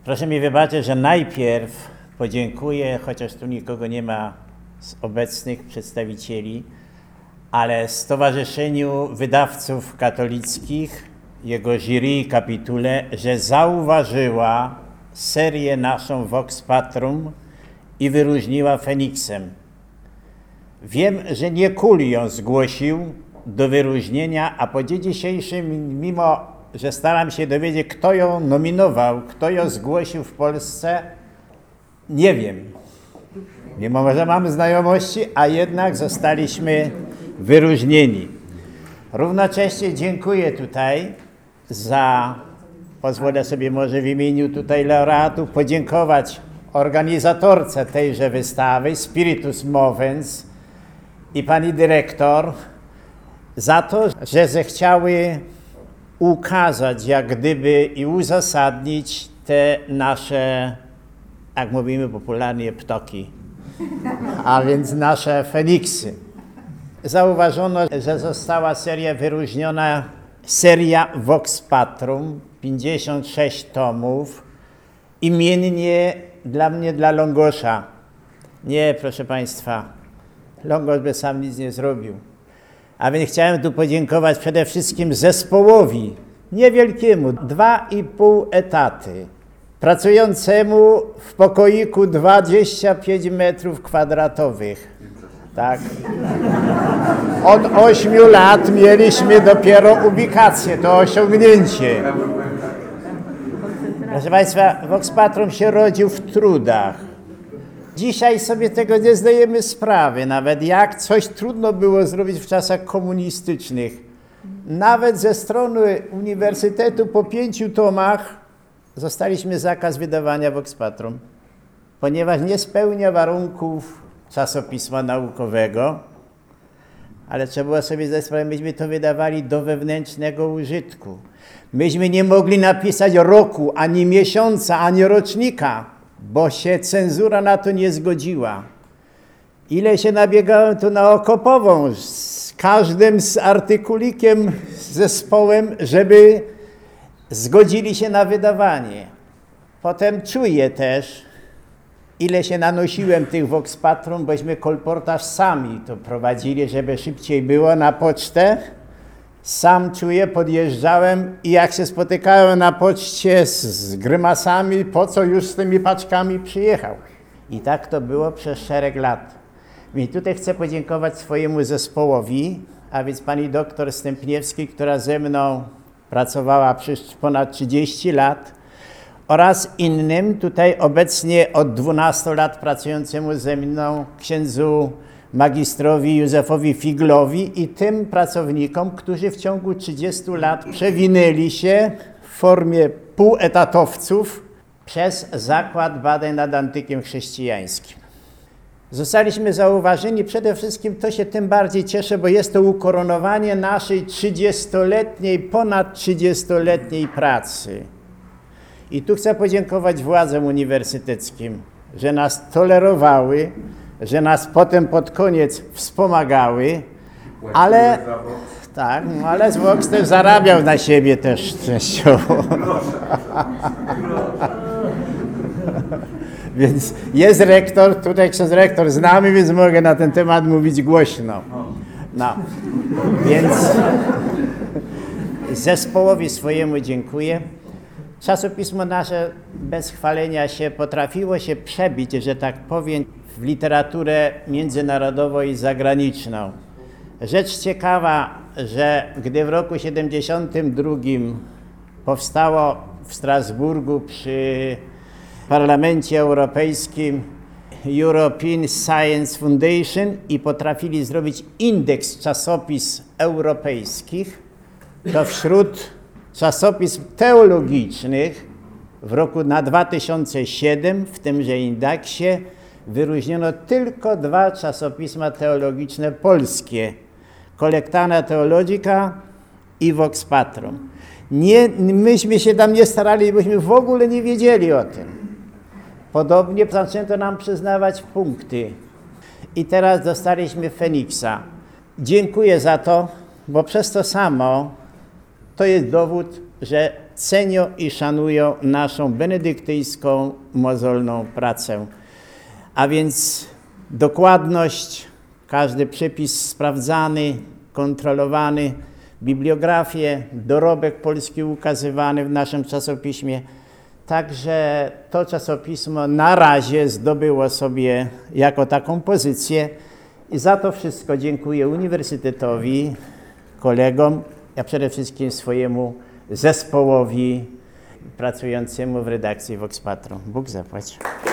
Proszę mi wybaczyć, że najpierw podziękuję, chociaż tu nikogo nie ma z obecnych przedstawicieli, ale Stowarzyszeniu Wydawców Katolickich, jego jury i kapitule, że zauważyła serię naszą Vox Patrum i wyróżniła Feniksem. Wiem, że nie Kul ją zgłosił do wyróżnienia, a po dzień dzisiejszym, mimo że staram się dowiedzieć, kto ją nominował, kto ją zgłosił w Polsce, nie wiem. Mimo że mamy znajomości, a jednak zostaliśmy wyróżnieni. Równocześnie dziękuję tutaj pozwolę sobie może w imieniu tutaj laureatów podziękować organizatorce tejże wystawy, Spiritus Movens i pani dyrektor za to, że zechciały ukazać jak gdyby i uzasadnić te nasze, jak mówimy popularnie, ptoki, a więc nasze Feniksy. Zauważono, że została seria wyróżniona, seria Vox Patrum, 56 tomów, imiennie dla mnie, dla Longosza. Nie, proszę Państwa, Longosz by sam nic nie zrobił. A więc chciałem tu podziękować przede wszystkim zespołowi, niewielkiemu, 2,5 etaty, pracującemu w pokoiku 25 metrów kwadratowych. Tak. Od 8 lat mieliśmy dopiero ubikację, to osiągnięcie. Proszę Państwa, Vox Patrum się rodził w trudach. Dzisiaj sobie tego nie zdajemy sprawy, nawet jak coś trudno było zrobić w czasach komunistycznych. Nawet ze strony uniwersytetu po 5 tomach zostaliśmy zakaz wydawania Vox Patrum, ponieważ nie spełnia warunków czasopisma naukowego, ale trzeba było sobie zdać sprawę, myśmy to wydawali do wewnętrznego użytku. Myśmy nie mogli napisać roku, ani miesiąca, ani rocznika, bo się cenzura na to nie zgodziła. Ile się nabiegałem tu na Okopową z każdym z artykulikiem, z zespołem, żeby zgodzili się na wydawanie. Potem czuję też, ile się nanosiłem tych Vox Patrum, bośmy kolportaż sami to prowadzili, żeby szybciej było na pocztę. Sam czuję, podjeżdżałem i jak się spotykałem na poczcie z grymasami, po co już z tymi paczkami przyjechał. I tak to było przez szereg lat. I tutaj chcę podziękować swojemu zespołowi, a więc pani doktor Stępniewskiej, która ze mną pracowała przez ponad 30 lat, oraz innym, tutaj obecnie od 12 lat pracującemu ze mną księdzu magistrowi Józefowi Figlowi i tym pracownikom, którzy w ciągu 30 lat przewinęli się w formie półetatowców przez Zakład Badań nad Antykiem Chrześcijańskim. Zostaliśmy zauważeni, przede wszystkim to się tym bardziej cieszę, bo jest to ukoronowanie naszej 30-letniej, ponad 30-letniej pracy. I tu chcę podziękować władzom uniwersyteckim, że nas tolerowały, że nas potem pod koniec wspomagały, ale tak, no ale Vox też zarabiał na siebie też częściowo. Więc jest rektor, tutaj ksiądz rektor z nami, więc mogę na ten temat mówić głośno. No, więc zespołowi swojemu dziękuję. Czasopismo nasze bez chwalenia się potrafiło się przebić, że tak powiem, w literaturę międzynarodową i zagraniczną. Rzecz ciekawa, że gdy w roku 1972 powstało w Strasburgu przy Parlamencie Europejskim European Science Foundation i potrafili zrobić indeks czasopis europejskich, to wśród czasopism teologicznych w roku na 2007 w tymże indeksie wyróżniono tylko 2 czasopisma teologiczne polskie, Collectana Theologica i Vox Patrum. Myśmy się tam nie starali, bośmy w ogóle nie wiedzieli o tym. Podobnie zaczęto nam przyznawać punkty. I teraz dostaliśmy Feniksa. Dziękuję za to, bo przez to samo to jest dowód, że cenią i szanują naszą benedyktyńską, mozolną pracę. A więc dokładność, każdy przepis sprawdzany, kontrolowany, bibliografię, dorobek polski ukazywany w naszym czasopiśmie. Także to czasopismo na razie zdobyło sobie jako taką pozycję i za to wszystko dziękuję Uniwersytetowi, kolegom, a przede wszystkim swojemu zespołowi pracującemu w redakcji Vox Patrum. Bóg zapłać.